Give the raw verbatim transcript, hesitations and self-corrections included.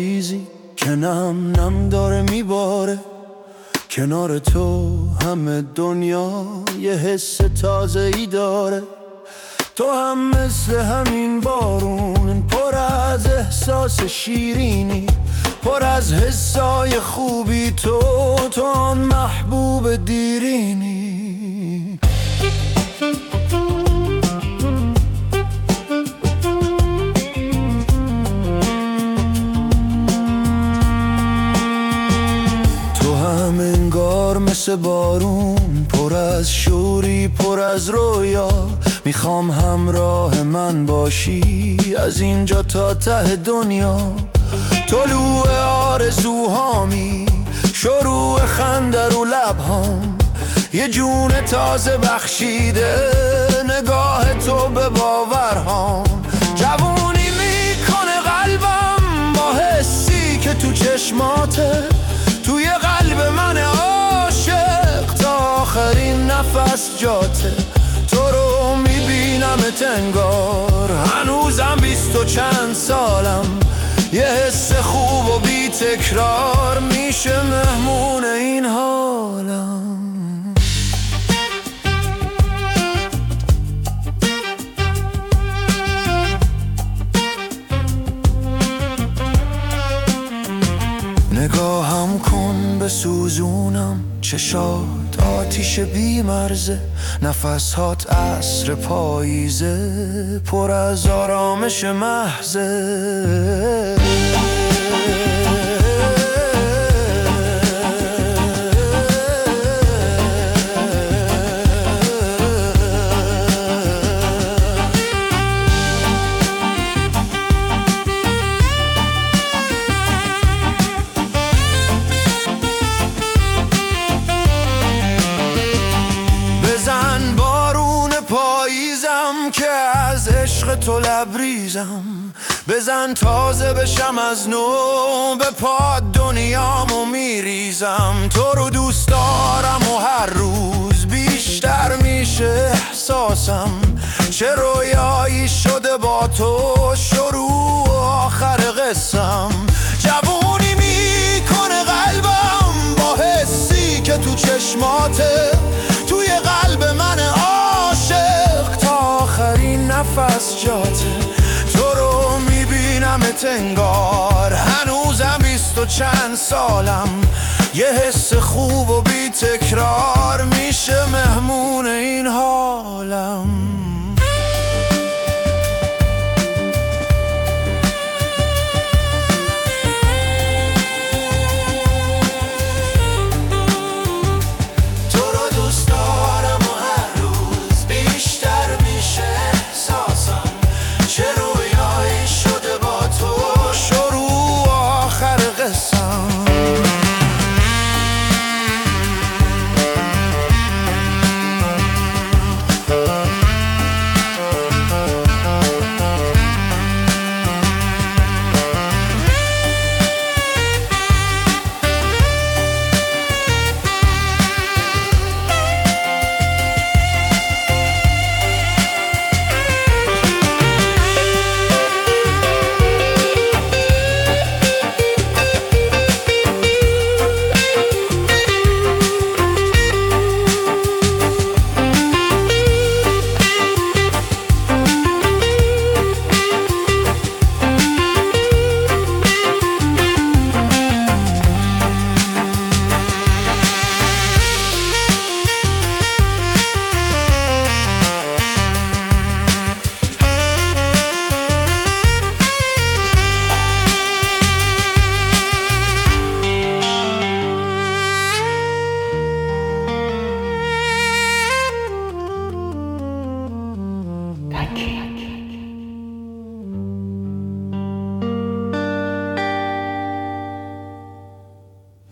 پاییزی که نم نم داره میباره، کنار تو همه دنیا یه حس تازه ای داره. تو هم مثل همین بارون، پر از احساس شیرینی، پر از حسای خوبی، تو تو آن محبوب دیرینی. تو هم انگار مثل بارون، پر از شوری، پر از رویا. میخوام همراه من باشی از اینجا تا ته دنیا. طلوع آرزوهامی، شروع خنده رو لبهام، یه جون تازه بخشیده نگاه تو به باورهام. جوونی میکنه قلبم با حسی که تو چشماته، توی قلب من عاشق تا آخرین نفس جاته. تو رو میبینمت انگار هنوزم بیست و چند سالم، یه حس خوب و بی تکرار میشه مهمون این حالم. نگاهم کن به سوزونم، چشات آتیش بی مرزه، نفسهات عصر پاییزه، پر از آرامش محضه. که از عشق تو لبریزم، بزن تازه بشم از نو، به پا دنیامو میریزم. تو رو دوست دارم و هر روز بیشتر میشه احساسم، چه رویایی شده با تو، شروع و آخر قصم. جوونی میکنه قلبم با حسی که تو چشماته، توی قلب من عاشق تا آخرین نفس جاته. تو رو میبینمت انگار هنوزم بیست و چند سالم، یه حس خوب و بی تکرار میشه مهمون این حالم. I can't.